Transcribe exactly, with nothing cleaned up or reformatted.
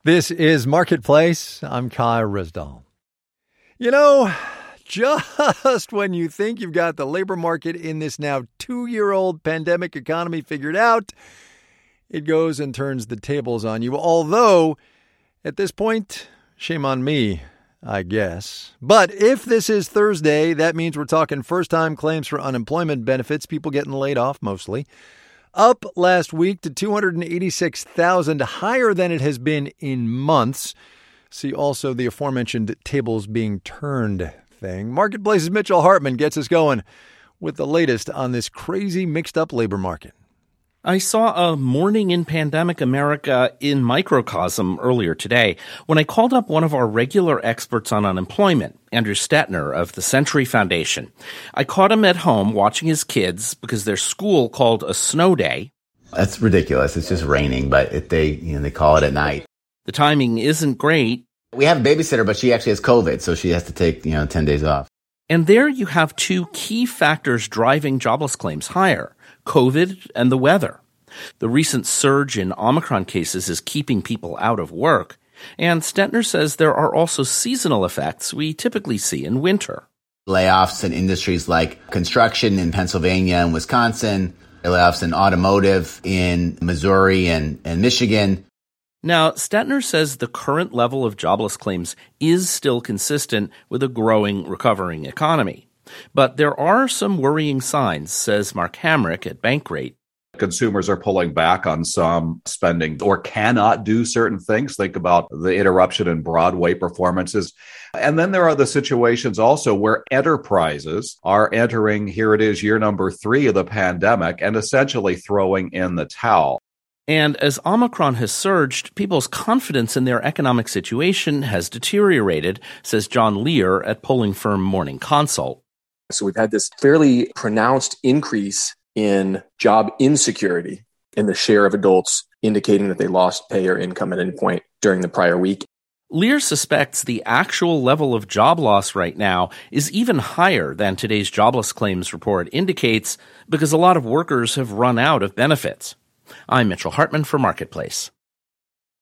This is Marketplace. I'm Kai Risdall. You know, just when you think you've got the labor market in this now two-year-old pandemic economy figured out, it goes and turns the tables on you. Although, at this point, shame on me, I guess. But if this is Thursday, that means we're talking first-time claims for unemployment benefits, people getting laid off mostly. Up last week to two hundred eighty-six thousand, higher than it has been in months. See also the aforementioned tables being turned thing. Marketplace's Mitchell Hartman gets us going with the latest on this crazy mixed-up labor market. I saw a Morning in Pandemic America in microcosm earlier today when I called up one of our regular experts on unemployment, Andrew Stetner of the Century Foundation. I caught him at home watching his kids because their school called a snow day. That's ridiculous. It's just raining, but it, they you know they call it at night. The timing isn't great. We have a babysitter, but she actually has COVID, so she has to take you know ten days off. And there you have two key factors driving jobless claims higher: COVID and the weather. The recent surge in Omicron cases is keeping people out of work, and Stetner says there are also seasonal effects we typically see in winter. Layoffs in industries like construction in Pennsylvania and Wisconsin, layoffs in automotive in Missouri and, and Michigan. Now, Stetner says the current level of jobless claims is still consistent with a growing, recovering economy. But there are some worrying signs, says Mark Hamrick at Bankrate. Consumers are pulling back on some spending or cannot do certain things. Think about the interruption in Broadway performances. And then there are the situations also where enterprises are entering, here it is, year number three of the pandemic, and essentially throwing in the towel. And as Omicron has surged, people's confidence in their economic situation has deteriorated, says John Lear at polling firm Morning Consult. So we've had this fairly pronounced increase in job insecurity in the share of adults indicating that they lost pay or income at any point during the prior week. Lear suspects the actual level of job loss right now is even higher than today's jobless claims report indicates because a lot of workers have run out of benefits. I'm Mitchell Hartman for Marketplace.